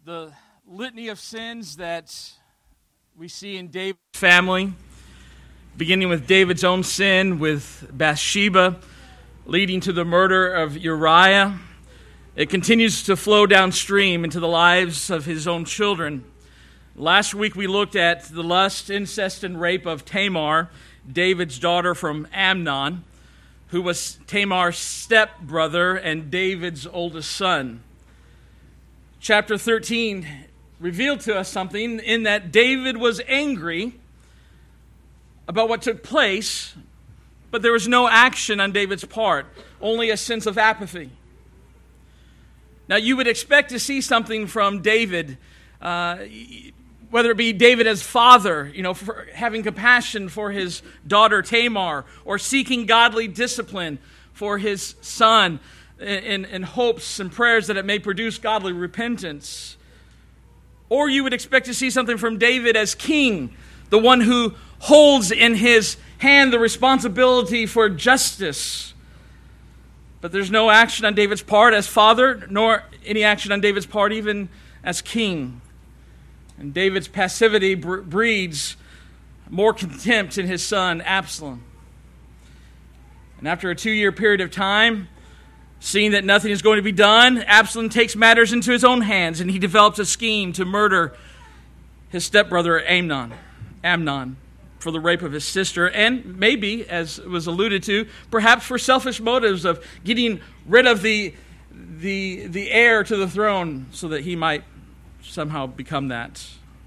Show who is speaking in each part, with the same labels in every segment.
Speaker 1: the litany of sins that we see in David's family, beginning with David's own sin with Bathsheba, leading to the murder of Uriah. It continues to flow downstream into the lives of his own children. Last week we looked at the lust, incest, and rape of Tamar, David's daughter from Amnon, who was Tamar's stepbrother and David's oldest son. Chapter 13 revealed to us something in that David was angry about what took place, but there was no action on David's part, only a sense of apathy. Now, you would expect to see something from David, whether it be David as father, for having compassion for his daughter Tamar, or seeking godly discipline for his son in hopes and prayers that it may produce godly repentance. Or you would expect to see something from David as king, the one who holds in his hand the responsibility for justice. But there's no action on David's part as father, nor any action on David's part even as king. And David's passivity breeds more contempt in his son, Absalom. And after a 2-year period of time, seeing that nothing is going to be done, Absalom takes matters into his own hands, and he develops a scheme to murder his stepbrother Amnon, for the rape of his sister, and maybe, as was alluded to, perhaps for selfish motives of getting rid of the heir to the throne so that he might somehow become that.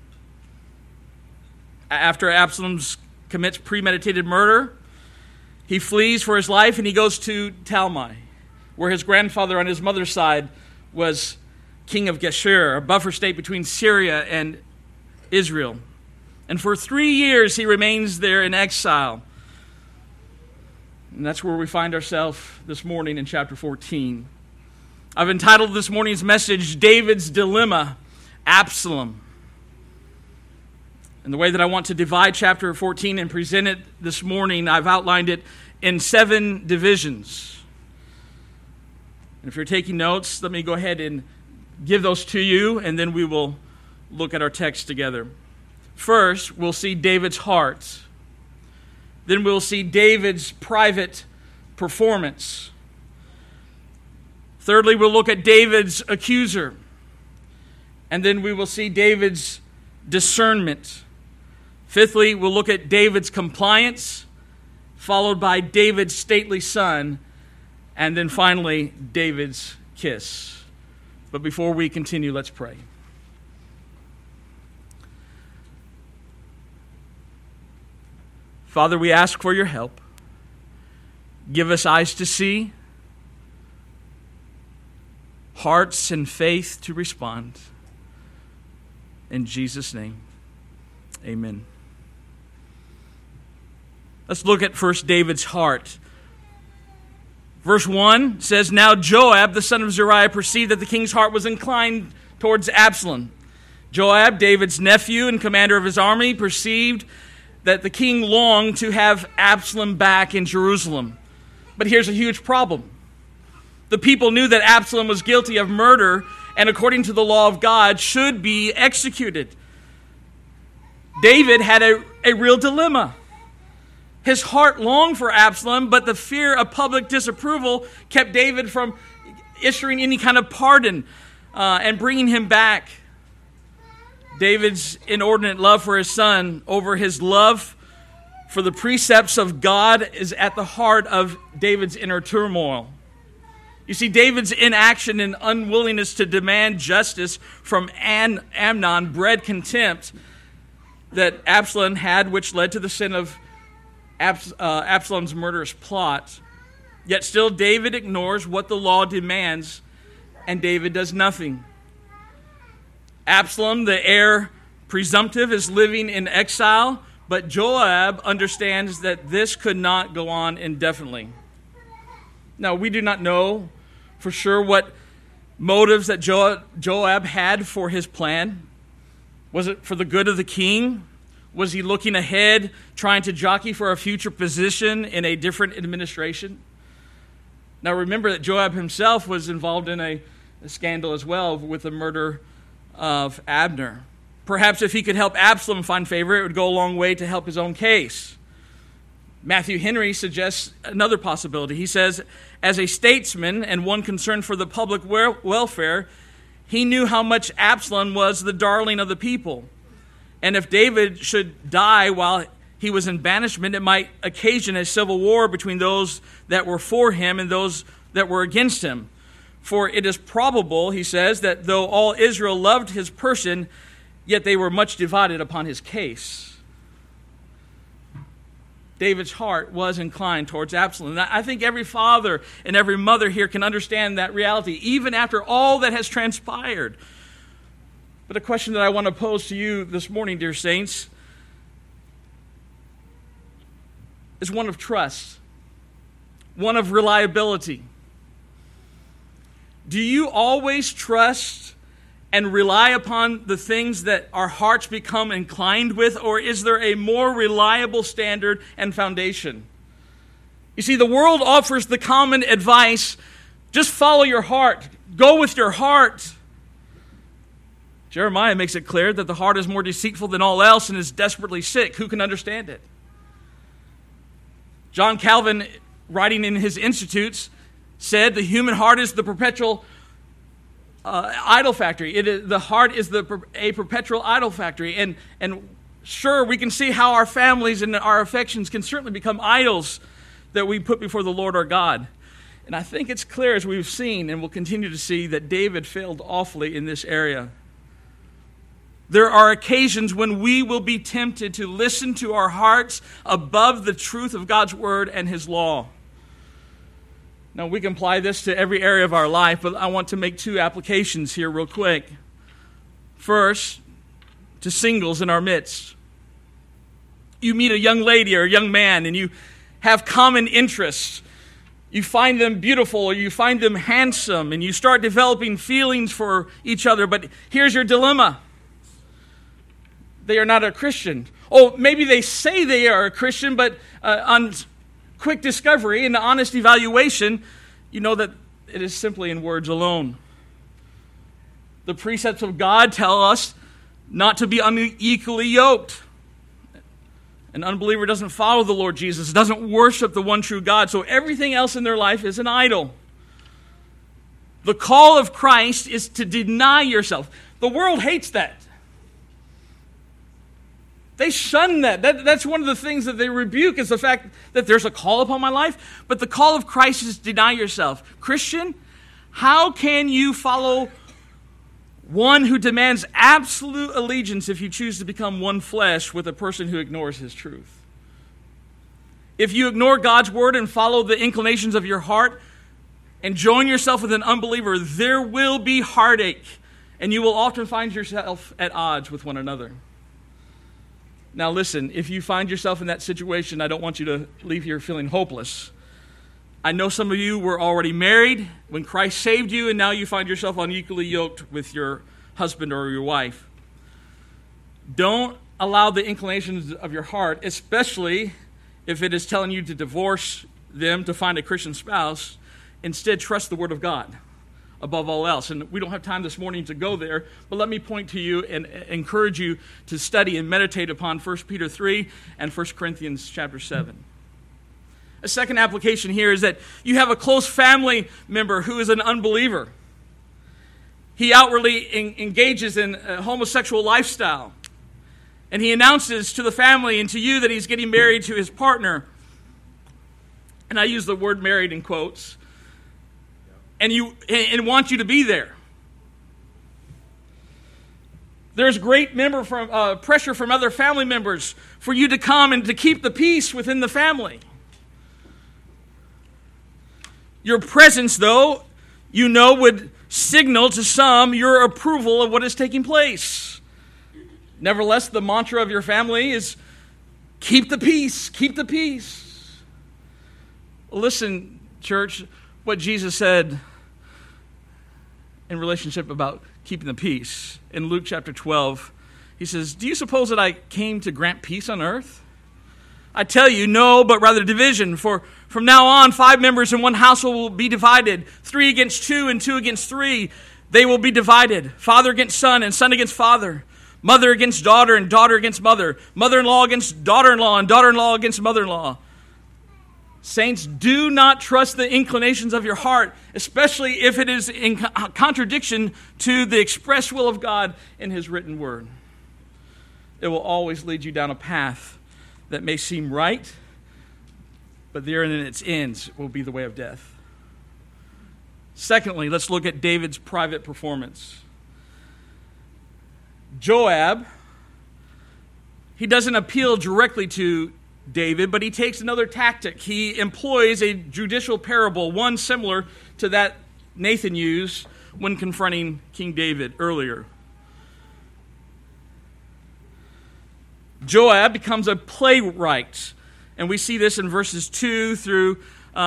Speaker 1: After Absalom commits premeditated murder, he flees for his life and he goes to Talmai, where his grandfather on his mother's side was king of Geshur, a buffer state between Syria and Israel. And for 3 years he remains there in exile. And that's where we find ourselves this morning in chapter 14. I've entitled this morning's message, David's Dilemma, Absalom. And the way that I want to divide chapter 14 and present it this morning, I've outlined it in 7 divisions. And if you're taking notes, let me go ahead and give those to you, and then we will look at our text together. First, we'll see David's heart. Then we'll see David's private performance. Thirdly, we'll look at David's accuser. And then we will see David's discernment. Fifthly, we'll look at David's compliance, followed by David's stately son, and then finally, David's kiss. But before we continue, let's pray. Father, we ask for your help. Give us eyes to see, hearts and faith to respond. In Jesus' name, amen. Let's look at first David's heart. Verse 1 says, Now Joab, the son of Zeruiah, perceived that the king's heart was inclined towards Absalom. Joab, David's nephew and commander of his army, perceived that the king longed to have Absalom back in Jerusalem. But here's a huge problem. The people knew that Absalom was guilty of murder and according to the law of God should be executed. David had a real dilemma. His heart longed for Absalom, but the fear of public disapproval kept David from issuing any kind of pardon and bringing him back. David's inordinate love for his son over his love for the precepts of God is at the heart of David's inner turmoil. You see, David's inaction and unwillingness to demand justice from Amnon bred contempt that Absalom had, which led to the sin of Absalom's murderous plot. Yet still David ignores what the law demands, and David does nothing. Absalom, the heir presumptive, is living in exile, but Joab understands that this could not go on indefinitely. Now, we do not know for sure what motives that Joab had for his plan. Was it for the good of the king? Was he looking ahead, trying to jockey for a future position in a different administration? Now remember that Joab himself was involved in a scandal as well with the murder of Abner. Perhaps if he could help Absalom find favor, it would go a long way to help his own case. Matthew Henry suggests another possibility. He says, as a statesman and one concerned for the public welfare, he knew how much Absalom was the darling of the people. And if David should die while he was in banishment, it might occasion a civil war between those that were for him and those that were against him. For it is probable, he says, that though all Israel loved his person, yet they were much divided upon his case. David's heart was inclined towards Absalom. And I think every father and every mother here can understand that reality, even after all that has transpired. But a question that I want to pose to you this morning, dear saints, is one of trust, one of reliability. Do you always trust and rely upon the things that our hearts become inclined with, or is there a more reliable standard and foundation? You see, the world offers the common advice, just follow your heart, go with your heart. Jeremiah makes it clear that the heart is more deceitful than all else and is desperately sick. Who can understand it? John Calvin, writing in his Institutes, said the human heart is the perpetual idol factory. The heart is a perpetual idol factory. And sure, we can see how our families and our affections can certainly become idols that we put before the Lord our God. And I think it's clear, as we've seen and will continue to see, that David failed awfully in this area. There are occasions when we will be tempted to listen to our hearts above the truth of God's word and his law. Now, we can apply this to every area of our life, but I want to make two applications here real quick. First, to singles in our midst. You meet a young lady or a young man and you have common interests. You find them beautiful or you find them handsome and you start developing feelings for each other, but here's your dilemma. They are not a Christian. Oh, maybe they say they are a Christian, but on quick discovery and honest evaluation, you know that it is simply in words alone. The precepts of God tell us not to be unequally yoked. An unbeliever doesn't follow the Lord Jesus, doesn't worship the one true God, so everything else in their life is an idol. The call of Christ is to deny yourself. The world hates that. They shun that. That's one of the things that they rebuke, is the fact that there's a call upon my life. But the call of Christ is deny yourself. Christian, how can you follow one who demands absolute allegiance if you choose to become one flesh with a person who ignores his truth? If you ignore God's word and follow the inclinations of your heart and join yourself with an unbeliever, there will be heartache, and you will often find yourself at odds with one another. Now listen, if you find yourself in that situation, I don't want you to leave here feeling hopeless. I know some of you were already married when Christ saved you, and now you find yourself unequally yoked with your husband or your wife. Don't allow the inclinations of your heart, especially if it is telling you to divorce them to find a Christian spouse. Instead, trust the Word of God above all else. And we don't have time this morning to go there, but let me point to you and encourage you to study and meditate upon 1 Peter 3 and 1 Corinthians chapter 7. A second application here is that you have a close family member who is an unbeliever. He outwardly engages in a homosexual lifestyle, and he announces to the family and to you that he's getting married to his partner. And I use the word married in quotes. And want you to be there. There's great pressure from other family members for you to come and to keep the peace within the family. Your presence, though, would signal to some your approval of what is taking place. Nevertheless, the mantra of your family is keep the peace, keep the peace. Listen, church, what Jesus said in relationship about keeping the peace. In Luke chapter 12, he says, do you suppose that I came to grant peace on earth? I tell you, no, but rather division. For from now on, 5 members in one household will be divided, 3 against 2 and 2 against 3. They will be divided, father against son and son against father, mother against daughter and daughter against mother, mother-in-law against daughter-in-law and daughter-in-law against mother-in-law. Saints, do not trust the inclinations of your heart, especially if it is in contradiction to the express will of God in His written word. It will always lead you down a path that may seem right, but there in its ends will be the way of death. Secondly, let's look at David's private performance. Joab, he doesn't appeal directly to David, but he takes another tactic. He employs a judicial parable, one similar to that Nathan used when confronting King David earlier. Joab becomes a playwright, and we see this in verses 2 through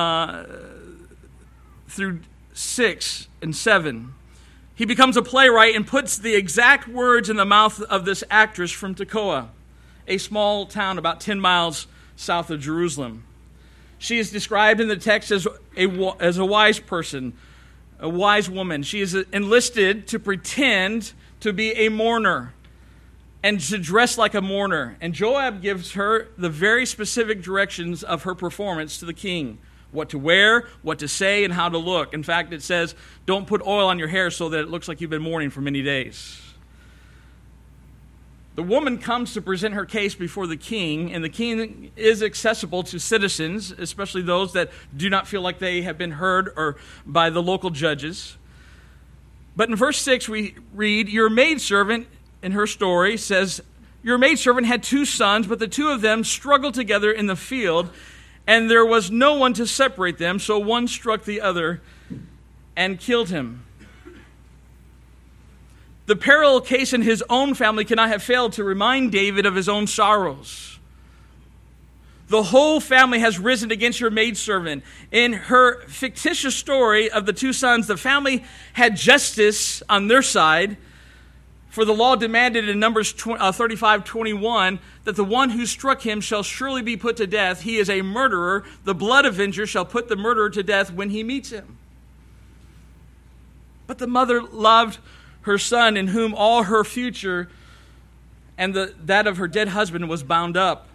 Speaker 1: 6 and 7. He becomes a playwright and puts the exact words in the mouth of this actress from Tekoa, a small town about 10 miles south of Jerusalem. She is described in the text as a wise person, a wise woman. She is enlisted to pretend to be a mourner and to dress like a mourner. And Joab gives her the very specific directions of her performance to the king. What to wear, what to say, and how to look. In fact, it says, don't put oil on your hair so that it looks like you've been mourning for many days. The woman comes to present her case before the king, and the king is accessible to citizens, especially those that do not feel like they have been heard or by the local judges. But in verse 6 we read, your maidservant, in her story, says, your maidservant had 2 sons, but the 2 of them struggled together in the field, and there was no one to separate them, so one struck the other and killed him. The parallel case in his own family cannot have failed to remind David of his own sorrows. The whole family has risen against your maidservant. In her fictitious story of the 2 sons, the family had justice on their side, for the law demanded in Numbers 35:21 that the one who struck him shall surely be put to death. He is a murderer. The blood avenger shall put the murderer to death when he meets him. But the mother loved her son, in whom all her future and that of her dead husband was bound up.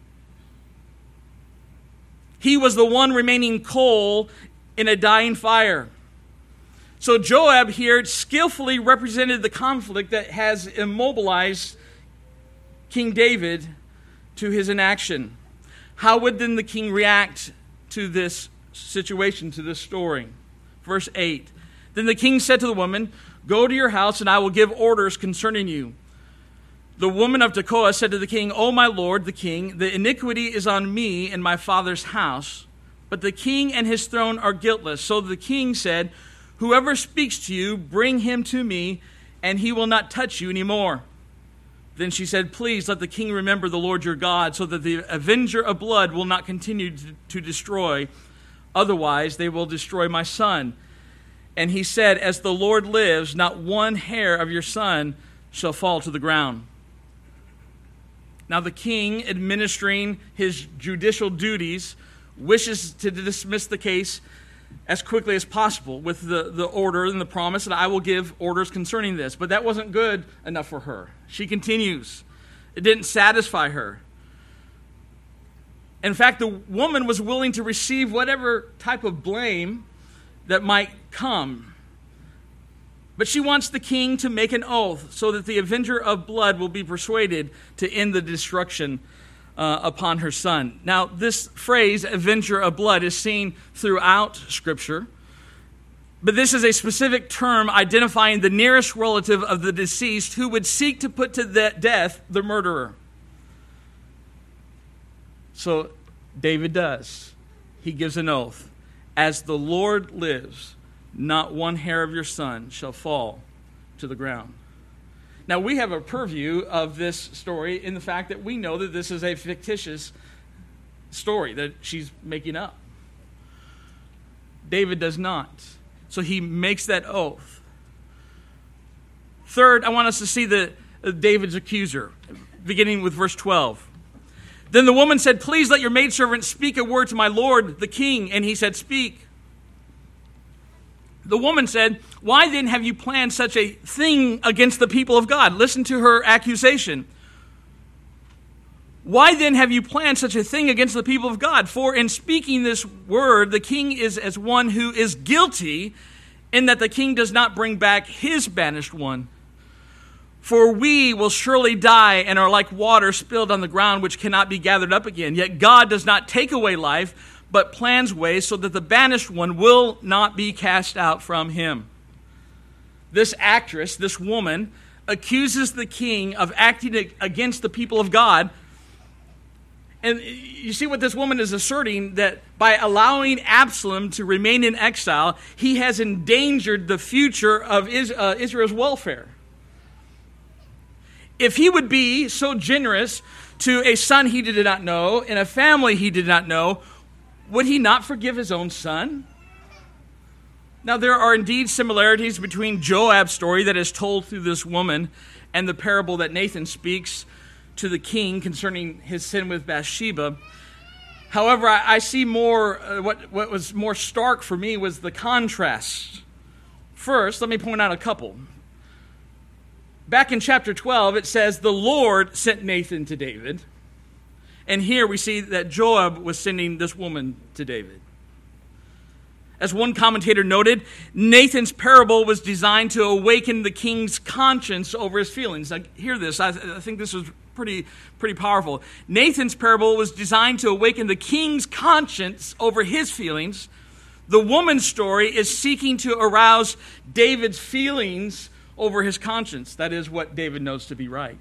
Speaker 1: He was the one remaining coal in a dying fire. So Joab here skillfully represented the conflict that has immobilized King David to his inaction. How would then the king react to this situation, to this story? Verse 8. Then the king said to the woman, go to your house, and I will give orders concerning you. The woman of Tekoa said to the king, O my lord, the king, the iniquity is on me and my father's house, but the king and his throne are guiltless. So the king said, whoever speaks to you, bring him to me, and he will not touch you anymore. Then she said, please let the king remember the Lord your God, so that the avenger of blood will not continue to destroy. Otherwise, they will destroy my son. And he said, as the Lord lives, not one hair of your son shall fall to the ground. Now the king, administering his judicial duties, wishes to dismiss the case as quickly as possible with the order and the promise that I will give orders concerning this. But that wasn't good enough for her. She continues. It didn't satisfy her. In fact, the woman was willing to receive whatever type of blame that might come. But she wants the king to make an oath so that the avenger of blood will be persuaded to end the destruction upon her son. Now, this phrase, avenger of blood, is seen throughout Scripture. But this is a specific term identifying the nearest relative of the deceased who would seek to put to death the murderer. So David does. He gives an oath. As the Lord lives, not one hair of your son shall fall to the ground. Now, we have a purview of this story in the fact that we know that this is a fictitious story that she's making up. David does not. So he makes that oath. Third, I want us to see David's accuser, beginning with verse 12. Then the woman said, please let your maidservant speak a word to my lord, the king. And he said, speak. The woman said, "Why then have you planned such a thing against the people of God?" Listen to her accusation. "Why then have you planned such a thing against the people of God? For in speaking this word, the king is as one who is guilty, in that the king does not bring back his banished one. For we will surely die and are like water spilled on the ground, which cannot be gathered up again. Yet God does not take away life, but plans ways so that the banished one will not be cast out from him." This actress, this woman, accuses the king of acting against the people of God. And you see what this woman is asserting, that by allowing Absalom to remain in exile, he has endangered the future of Israel's welfare. If he would be so generous to a son he did not know, and a family he did not know, would he not forgive his own son? Now, there are indeed similarities between Joab's story that is told through this woman and the parable that Nathan speaks to the king concerning his sin with Bathsheba. However, I see more, what was more stark for me was the contrast. First, let me point out a couple. Back in chapter 12, it says, "The Lord sent Nathan to David." And here we see that Joab was sending this woman to David. As one commentator noted, Nathan's parable was designed to awaken the king's conscience over his feelings. Now, hear this. I think this is pretty powerful. Nathan's parable was designed to awaken the king's conscience over his feelings. The woman's story is seeking to arouse David's feelings over his conscience. That is what David knows to be right.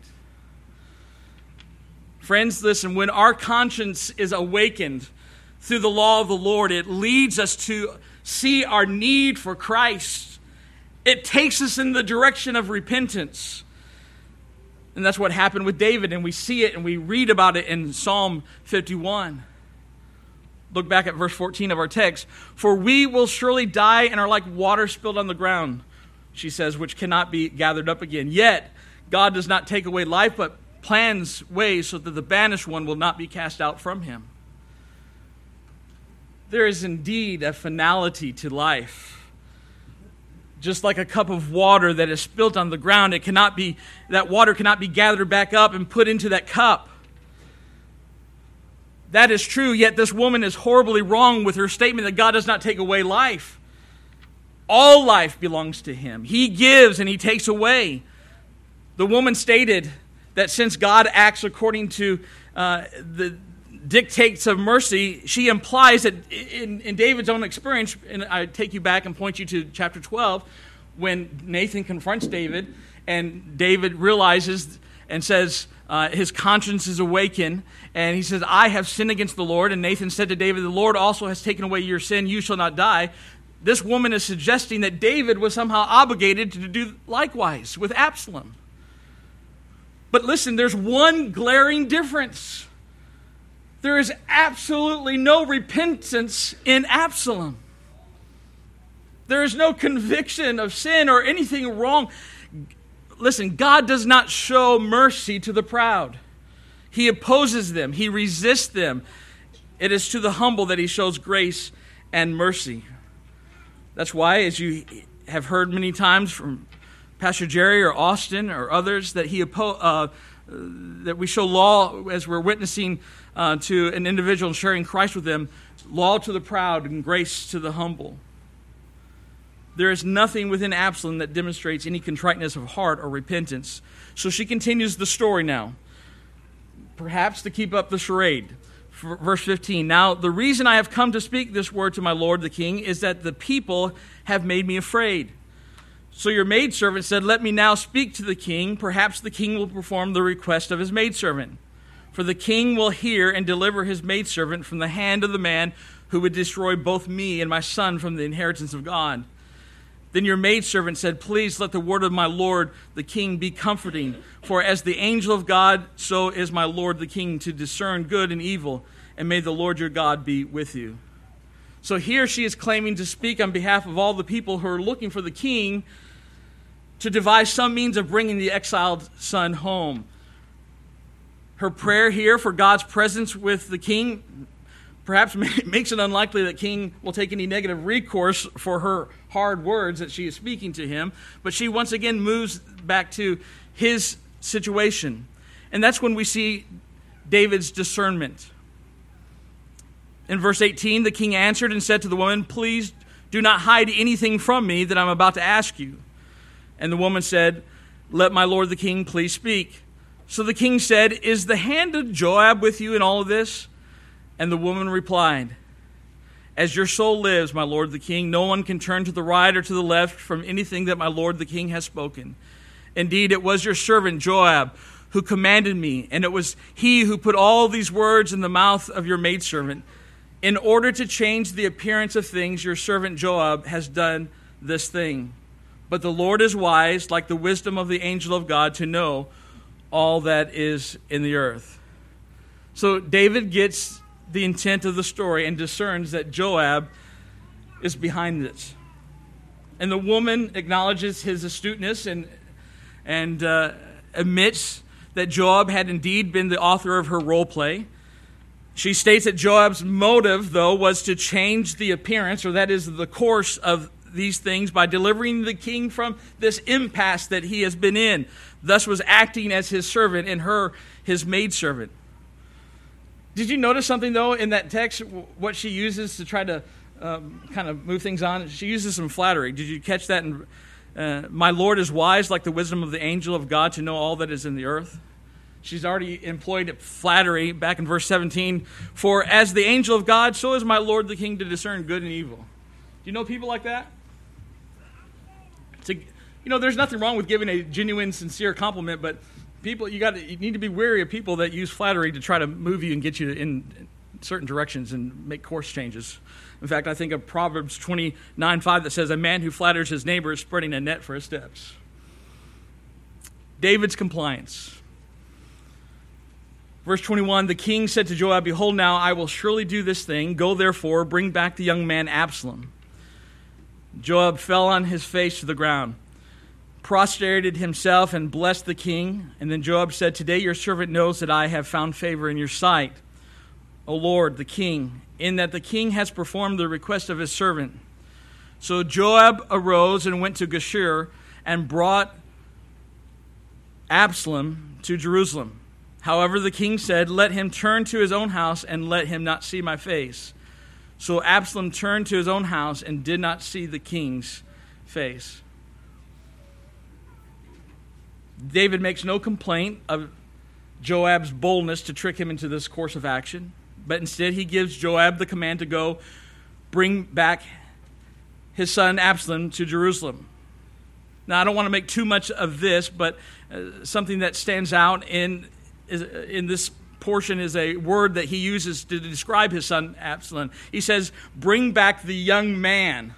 Speaker 1: Friends, listen, when our conscience is awakened through the law of the Lord, it leads us to see our need for Christ. It takes us in the direction of repentance. And that's what happened with David, and we see it and we read about it in Psalm 51. Look back at verse 14 of our text. "For we will surely die and are like water spilled on the ground," she says, "which cannot be gathered up again. Yet God does not take away life, but plans ways so that the banished one will not be cast out from him." There is indeed a finality to life. Just like a cup of water that is spilt on the ground, that water cannot be gathered back up and put into that cup. That is true, yet this woman is horribly wrong with her statement that God does not take away life. All life belongs to him. He gives and he takes away. The woman stated that since God acts according to the dictates of mercy, she implies that in David's own experience, and I take you back and point you to chapter 12, when Nathan confronts David, and David realizes and says his conscience is awakened, and he says, "I have sinned against the Lord." And Nathan said to David, "The Lord also has taken away your sin, you shall not die." This woman is suggesting that David was somehow obligated to do likewise with Absalom. But listen, there's one glaring difference. There is absolutely no repentance in Absalom. There is no conviction of sin or anything wrong. Listen, God does not show mercy to the proud. He opposes them. He resists them. It is to the humble that he shows grace and mercy. That's why, as you have heard many times from Pastor Jerry or Austin or others, that that we show law as we're witnessing to an individual and sharing Christ with them, law to the proud and grace to the humble. There is nothing within Absalom that demonstrates any contriteness of heart or repentance. So she continues the story now, perhaps to keep up the charade. Verse 15, "Now the reason I have come to speak this word to my lord the king is that the people have made me afraid. So your maidservant said, 'Let me now speak to the king. Perhaps the king will perform the request of his maidservant. For the king will hear and deliver his maidservant from the hand of the man who would destroy both me and my son from the inheritance of God.' Then your maidservant said, 'Please let the word of my lord the king be comforting. For as the angel of God, so is my lord the king to discern good and evil. And may the Lord your God be with you.'" So here she is claiming to speak on behalf of all the people who are looking for the king to devise some means of bringing the exiled son home. Her prayer here for God's presence with the king perhaps makes it unlikely that king will take any negative recourse for her hard words that she is speaking to him, but she once again moves back to his situation. And that's when we see David's discernment. In verse 18, the king answered and said to the woman, "Please do not hide anything from me that I'm about to ask you." And the woman said, "Let my lord the king please speak." So the king said, "Is the hand of Joab with you in all of this?" And the woman replied, "As your soul lives, my lord the king, no one can turn to the right or to the left from anything that my lord the king has spoken. Indeed, it was your servant Joab who commanded me, and it was he who put all these words in the mouth of your maidservant. In order to change the appearance of things, your servant Joab has done this thing. But the Lord is wise, like the wisdom of the angel of God, to know all that is in the earth." So David gets the intent of the story and discerns that Joab is behind it. And the woman acknowledges his astuteness and admits that Joab had indeed been the author of her role play. She states that Joab's motive, though, was to change the appearance, or that is the course of these things, by delivering the king from this impasse that he has been in, thus was acting as his servant and her his maidservant. Did you notice something, though, in that text, what she uses to try to kind of move things on? She uses some flattery. Did you catch that? My Lord is wise, like the wisdom of the angel of God, to know all that is in the earth. She's already employed flattery back in verse 17. "For as the angel of God, so is my Lord the king to discern good and evil." Do you know people like that? There's nothing wrong with giving a genuine, sincere compliment, but people, you need to be wary of people that use flattery to try to move you and get you in certain directions and make course changes. In fact, I think of Proverbs 29:5 that says, "A man who flatters his neighbor is spreading a net for his steps." David's compliance. Verse 21, the king said to Joab, "Behold, now I will surely do this thing. Go therefore, bring back the young man Absalom." Joab fell on his face to the ground, prostrated himself, and blessed the king. And then Joab said, "Today your servant knows that I have found favor in your sight, O Lord, the king, in that the king has performed the request of his servant." So Joab arose and went to Geshur and brought Absalom to Jerusalem. However, the king said, "Let him turn to his own house and let him not see my face." So Absalom turned to his own house and did not see the king's face. David makes no complaint of Joab's boldness to trick him into this course of action, but instead he gives Joab the command to go bring back his son Absalom to Jerusalem. Now, I don't want to make too much of this, but something that stands out in this portion is a word that he uses to describe his son Absalom. He says, "Bring back the young man."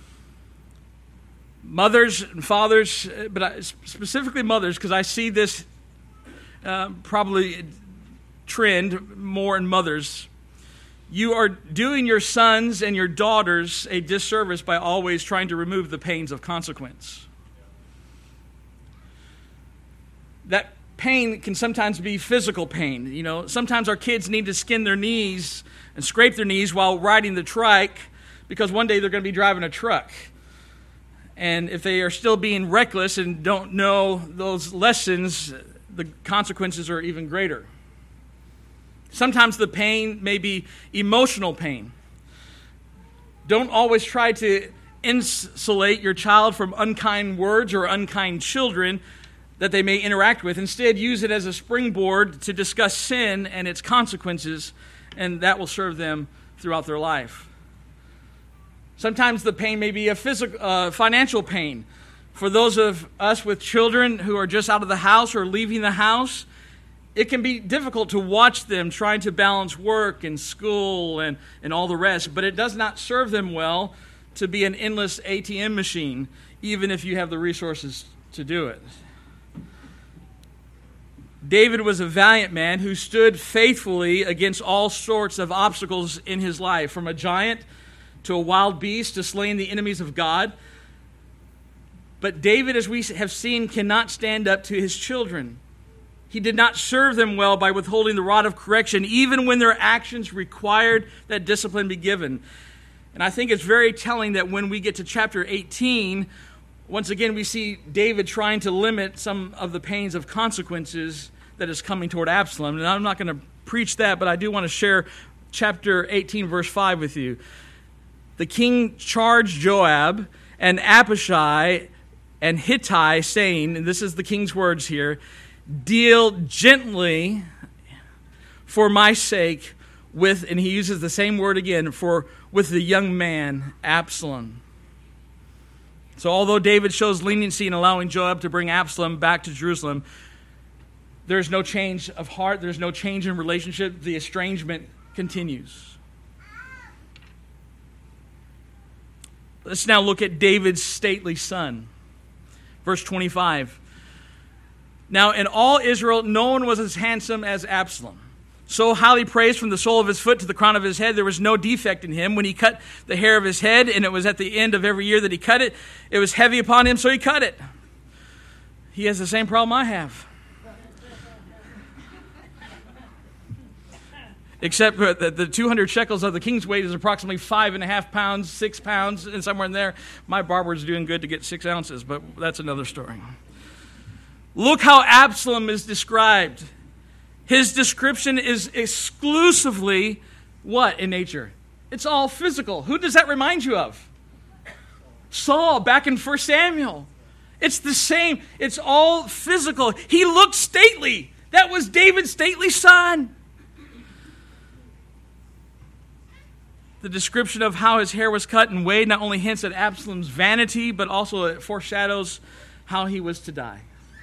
Speaker 1: Mothers and fathers, but specifically mothers, because I see this probably trend more in mothers. You are doing your sons and your daughters a disservice by always trying to remove the pains of consequence. That pain can sometimes be physical pain. Sometimes our kids need to skin their knees and scrape their knees while riding the trike because one day they're going to be driving a truck. And if they are still being reckless and don't know those lessons, the consequences are even greater. Sometimes the pain may be emotional pain. Don't always try to insulate your child from unkind words or unkind children that they may interact with. Instead, use it as a springboard to discuss sin and its consequences, and that will serve them throughout their life. Sometimes the pain may be a financial pain. For those of us with children who are just out of the house or leaving the house, it can be difficult to watch them trying to balance work and school and all the rest, but it does not serve them well to be an endless ATM machine, even if you have the resources to do it. David was a valiant man who stood faithfully against all sorts of obstacles in his life, from a giant to a wild beast to slaying the enemies of God. But David, as we have seen, cannot stand up to his children. He did not serve them well by withholding the rod of correction, even when their actions required that discipline be given. And I think it's very telling that when we get to chapter 18, once again we see David trying to limit some of the pains of consequences that is coming toward Absalom. And I'm not going to preach that, but I do want to share chapter 18, verse 5 with you. The king charged Joab and Abishai and Hittai, saying, and this is the king's words here, "Deal gently for my sake with," and he uses the same word again, with the young man, Absalom. So although David shows leniency in allowing Joab to bring Absalom back to Jerusalem, there's no change of heart, there's no change in relationship, the estrangement continues. Let's now look at David's stately son. Verse 25. Now in all Israel, no one was as handsome as Absalom. So highly praised from the sole of his foot to the crown of his head, there was no defect in him. When he cut the hair of his head, and it was at the end of every year that he cut it, it was heavy upon him, so he cut it. He has the same problem I have. Except that the 200 shekels of the king's weight is approximately 5.5 pounds, 6 pounds, and somewhere in there. My barber's doing good to get 6 ounces, but that's another story. Look how Absalom is described. His description is exclusively what in nature? It's all physical. Who does that remind you of? Saul, back in 1 Samuel. It's the same. It's all physical. He looked stately. That was David's stately son. The description of how his hair was cut and weighed not only hints at Absalom's vanity, but also it foreshadows how he was to die.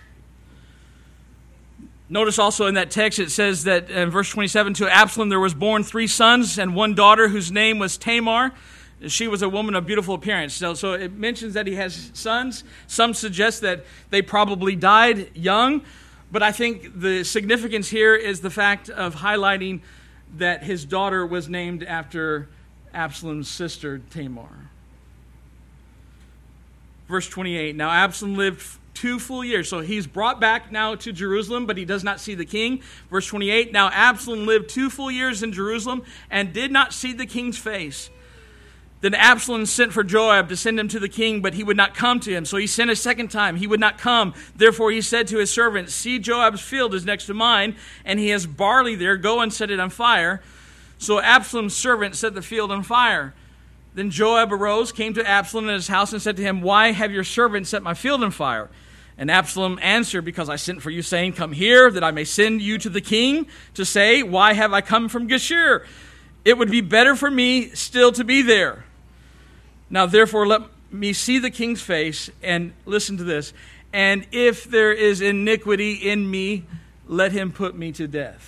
Speaker 1: Notice also in that text it says that in verse 27, to Absalom there was born 3 sons and 1 daughter whose name was Tamar. She was a woman of beautiful appearance. So it mentions that he has sons. Some suggest that they probably died young. But I think the significance here is the fact of highlighting that his daughter was named after Absalom's sister Tamar. Verse 28, now Absalom lived 2 full years. So he's brought back now to Jerusalem, but he does not see the king. Verse 28, now Absalom lived 2 full years in Jerusalem and did not see the king's face. Then Absalom sent for Joab to send him to the king, but he would not come to him. So he sent a second time. He would not come. Therefore he said to his servant, see, Joab's field is next to mine, and he has barley there. Go and set it on fire. So Absalom's servant set the field on fire. Then Joab arose, came to Absalom in his house, and said to him, why have your servant set my field on fire? And Absalom answered, because I sent for you, saying, come here, that I may send you to the king to say, why have I come from Geshur? It would be better for me still to be there. Now therefore let me see the king's face, and listen to this, and if there is iniquity in me, let him put me to death.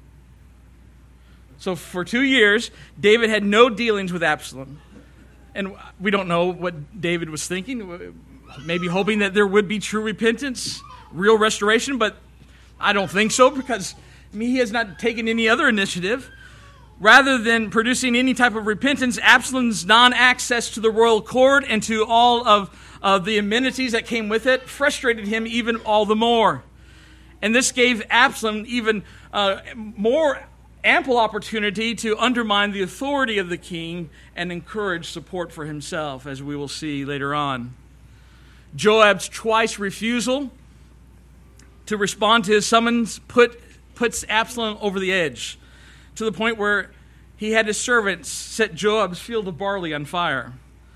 Speaker 1: So for 2 years, David had no dealings with Absalom. And we don't know what David was thinking, maybe hoping that there would be true repentance, real restoration, but I don't think so, because he has not taken any other initiative. Rather than producing any type of repentance, Absalom's non-access to the royal court and to all of the amenities that came with it frustrated him even all the more. And this gave Absalom even more ample opportunity to undermine the authority of the king and encourage support for himself, as we will see later on. Joab's twice refusal to respond to his summons puts Absalom over the edge, to the point where he had his servants set Joab's field of barley on fire.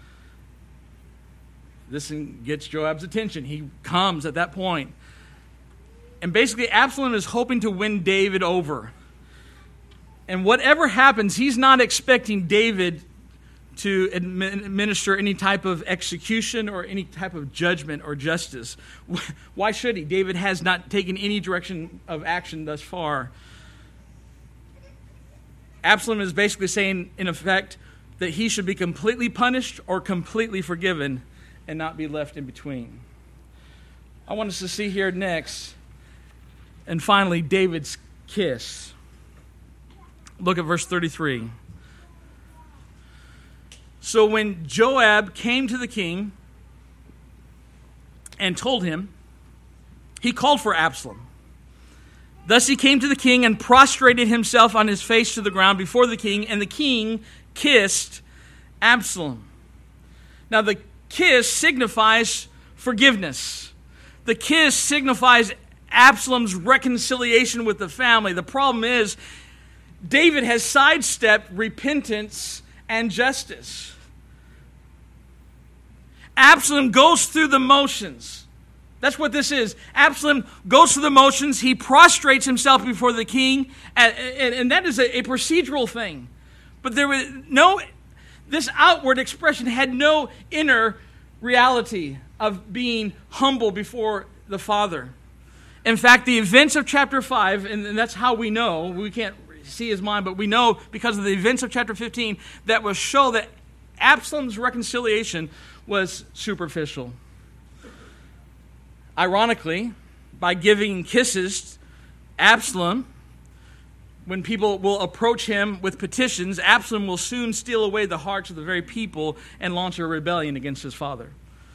Speaker 1: This gets Joab's attention. He comes at that point. And basically, Absalom is hoping to win David over. And whatever happens, he's not expecting David to administer any type of execution or any type of judgment or justice. Why should he? David has not taken any direction of action thus far. Absalom is basically saying, in effect, that he should be completely punished or completely forgiven and not be left in between. I want us to see here next, and finally, David's kiss. Look at verse 33. So when Joab came to the king and told him, he called for Absalom. Thus he came to the king and prostrated himself on his face to the ground before the king, and the king kissed Absalom. Now the kiss signifies forgiveness. The kiss signifies Absalom's reconciliation with the family. The problem is, David has sidestepped repentance and justice. Absalom goes through the motions. That's what this is. Absalom goes through the motions. He prostrates himself before the king, and that is a procedural thing. But there was this outward expression had no inner reality of being humble before the Father. In fact, the events of chapter 5, and that's how we know, we can't see his mind, but we know because of the events of chapter 15 that will show that Absalom's reconciliation was superficial. Ironically, by giving kisses, Absalom, when people will approach him with petitions, Absalom will soon steal away the hearts of the very people and launch a rebellion against his father.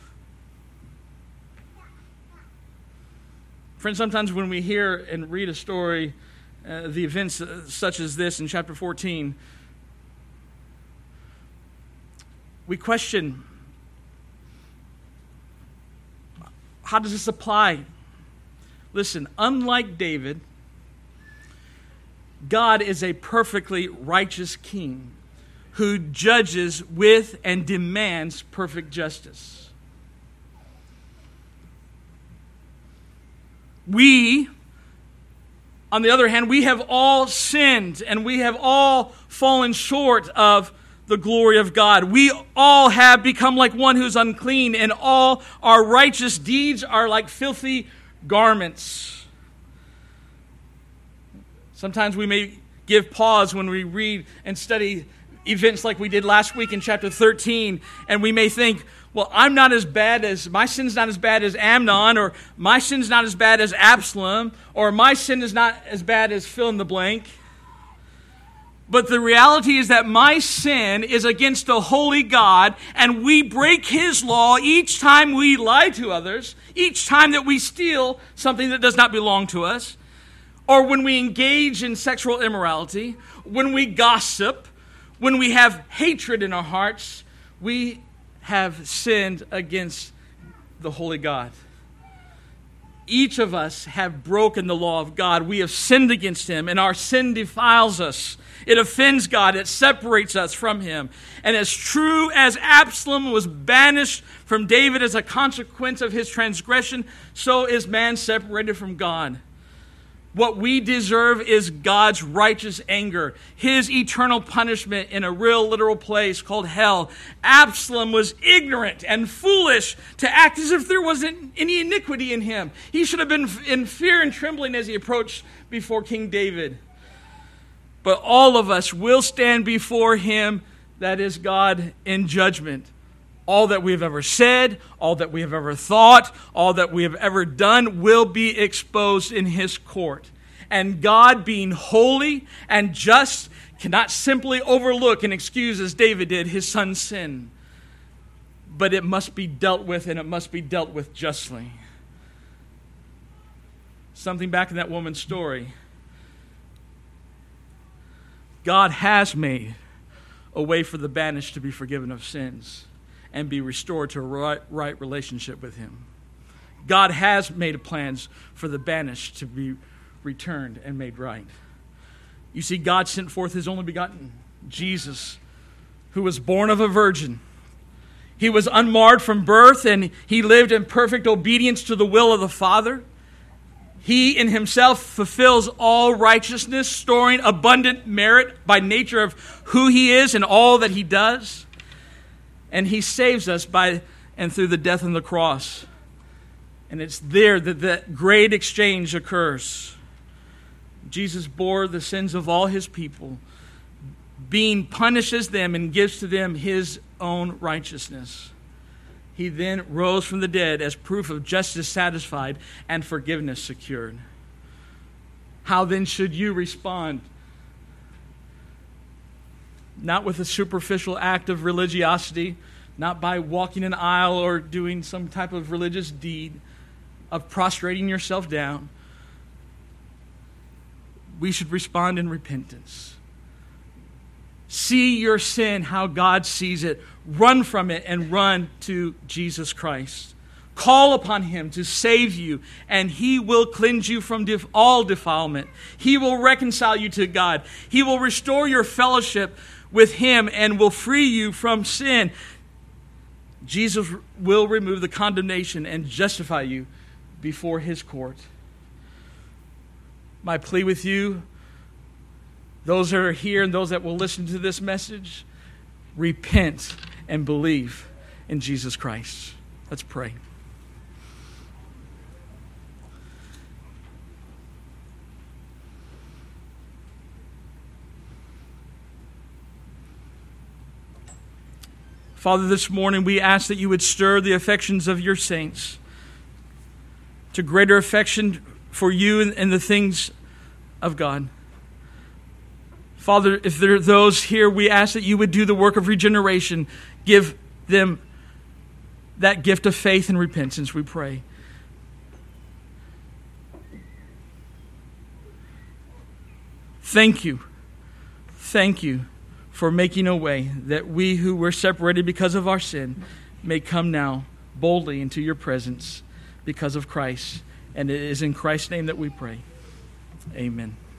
Speaker 1: Friends, sometimes when we hear and read a story, the events such as this in chapter 14, we question, how does this apply? Listen, unlike David, God is a perfectly righteous king who judges with and demands perfect justice. We, on the other hand, we have all sinned and we have all fallen short of the glory of God. We all have become like one who's unclean, and all our righteous deeds are like filthy garments. Sometimes we may give pause when we read and study events like we did last week in chapter 13, and we may think, well, my sin's not as bad as Amnon, or my sin's not as bad as Absalom, or my sin is not as bad as fill in the blank. But the reality is that my sin is against a holy God, and we break his law each time we lie to others, each time that we steal something that does not belong to us, or when we engage in sexual immorality, when we gossip, when we have hatred in our hearts, we have sinned against the holy God. Each of us have broken the law of God. We have sinned against him, and our sin defiles us. It offends God. It separates us from him. And as true as Absalom was banished from David as a consequence of his transgression, so is man separated from God. What we deserve is God's righteous anger, his eternal punishment in a real literal place called hell. Absalom was ignorant and foolish to act as if there wasn't any iniquity in him. He should have been in fear and trembling as he approached before King David. But all of us will stand before him, that is God, in judgment. All that we have ever said, all that we have ever thought, all that we have ever done will be exposed in his court. And God, being holy and just, cannot simply overlook and excuse, as David did, his son's sin. But it must be dealt with, and it must be dealt with justly. Something back in that woman's story. God has made a way for the banished to be forgiven of sins and be restored to a right relationship with him. God has made plans for the banished to be returned and made right. You see, God sent forth his only begotten, Jesus, who was born of a virgin. He was unmarred from birth, and he lived in perfect obedience to the will of the Father. He in himself fulfills all righteousness, storing abundant merit by nature of who he is and all that he does. And he saves us by and through the death on the cross. And it's there that the great exchange occurs. Jesus bore the sins of all his people, being punishes them and gives to them his own righteousness. He then rose from the dead as proof of justice satisfied and forgiveness secured. How then should you respond? Not with a superficial act of religiosity, not by walking an aisle or doing some type of religious deed of prostrating yourself down, we should respond in repentance. See your sin how God sees it. Run from it and run to Jesus Christ. Call upon Him to save you, and He will cleanse you from all defilement. He will reconcile you to God. He will restore your fellowship with Him and will free you from sin. Jesus will remove the condemnation and justify you before His court. My plea with you, those that are here and those that will listen to this message, repent and believe in Jesus Christ. Let's pray. Father, this morning we ask that you would stir the affections of your saints to greater affection for you and the things of God. Father, if there are those here, we ask that you would do the work of regeneration. Give them that gift of faith and repentance, we pray. Thank you. Thank you for making a way that we who were separated because of our sin may come now boldly into your presence because of Christ. And it is in Christ's name that we pray. Amen.